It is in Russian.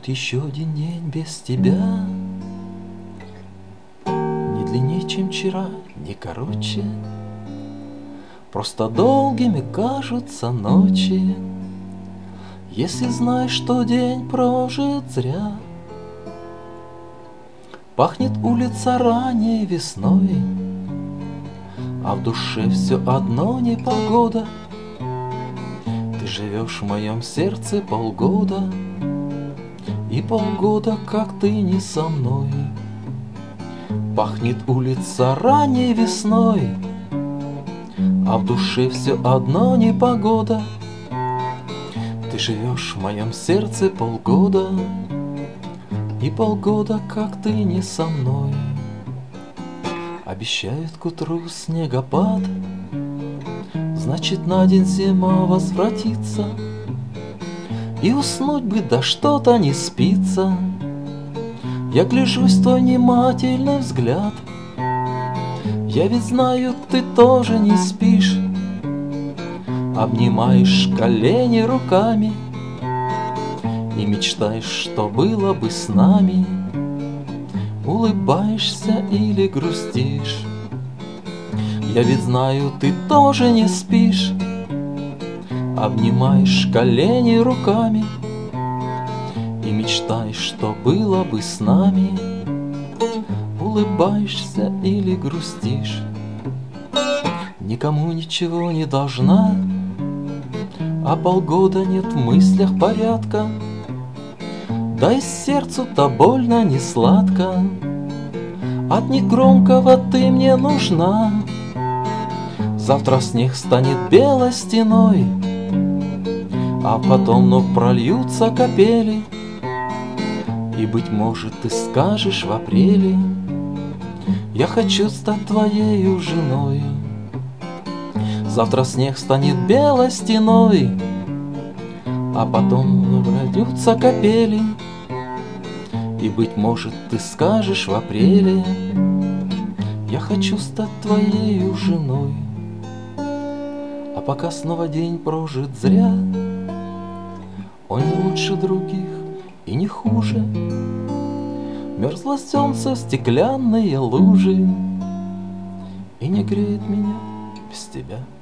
Вот еще один день без тебя, не длиннее, чем вчера, не короче. Просто долгими кажутся ночи, если знаешь, что день прожит зря. Пахнет улица ранней весной, а в душе все одно непогода. Ты живешь в моем сердце полгода, и полгода, как ты не со мной. Пахнет улица ранней весной, а в душе все одно непогода. Ты живешь в моем сердце полгода, и полгода, как ты не со мной. Обещают к утру снегопад, значит, на день зима возвратится. И уснуть бы, да что-то не спится. Я гляжусь в твой внимательный взгляд. Я ведь знаю, ты тоже не спишь. Обнимаешь колени руками и мечтаешь, что было бы с нами. Улыбаешься или грустишь. Я ведь знаю, ты тоже не спишь. Обнимаешь колени руками и мечтаешь, что было бы с нами. Улыбаешься или грустишь. Никому ничего не должна, а полгода нет в мыслях порядка. Да и сердцу-то больно, не сладко. От негромкого ты мне нужна. Завтра снег станет белой стеной, а потом вновь прольются капели. И, быть может, ты скажешь в апреле: я хочу стать твоею женой. Завтра снег станет белой стеной, а потом прольются капели. И, быть может, ты скажешь в апреле: я хочу стать твоею женой. А пока снова день прожит зря, он не лучше других и не хуже. Мерзло солнце в стеклянные лужи и не греет меня без тебя.